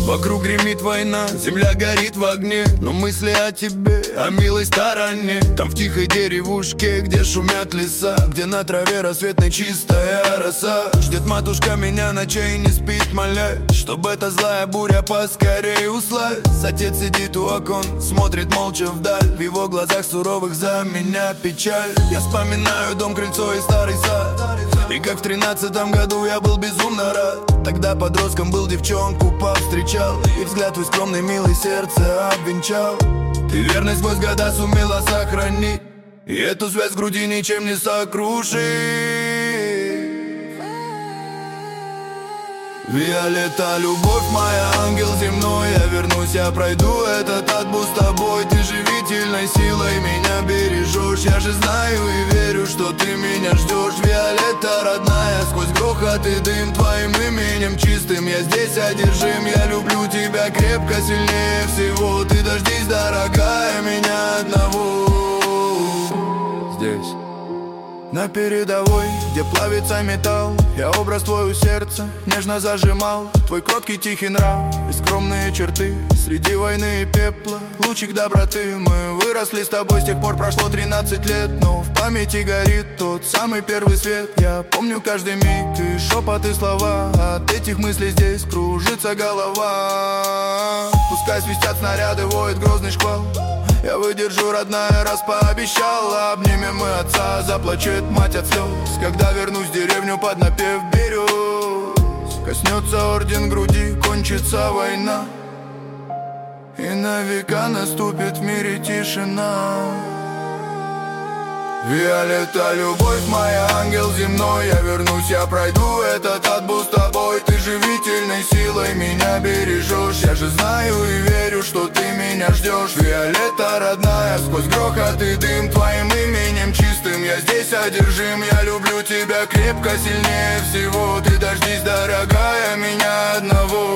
Вокруг гремит война, земля горит в огне, но мысли о тебе, о милой стороне. Там в тихой деревушке, где шумят леса, где на траве рассветной чистая роса. Ждет матушка меня ночей, не спит, молясь, чтобы эта злая буря поскорее услась. Отец сидит у окон, смотрит молча вдаль, в его глазах суровых за меня печаль. Я вспоминаю дом, крыльцо и старый сад, и как в 13-м году я был безумно рад. Тогда подростком был, девчонку повстречал, и взгляд твой скромный, милый, сердце обвенчал. Ты верность сквозь года сумела сохранить, и эту связь в груди ничем не сокрушить. Виолетта, любовь моя, ангел земной, я вернусь, я пройду этот отбор с тобой. Ты живительной силой меня бережешь, я же знаю и верю, что ты меня ждешь. Виолетта, родная, сквозь грохот и дым, твоим именем чистым я здесь одержим. Я люблю тебя крепко, сильнее всего. Ты дождись, дорогая, меня одного. Здесь на передовой, где плавится металл, я образ твой у сердца нежно зажимал. Твой кроткий тихий нрав и скромные черты среди войны и пепла, лучик доброты. Мы выросли с тобой, с тех пор прошло 13 лет, но в памяти горит тот самый первый свет. Я помню каждый миг и шепот и слова, от этих мыслей здесь кружится голова. Пускай свистят снаряды, воет грозный шквал, я выдержу, родная, раз пообещала. Обнимем мы отца, заплачет мать от слез, когда вернусь в деревню под напев берез. Коснется орден груди, кончится война, и на века наступит в мире тишина. Виолетта, любовь моя, ангел земной, я вернусь, я пройду этот отбор с тобой. Ты живительной силой меня бережешь, я же знаю и верю, что ты меня ждешь. Виолетта, родная, сквозь грохот и дым, твоим именем чистым я здесь одержим. Я люблю тебя крепко, сильнее всего. Ты дождись, дорогая, меня одного.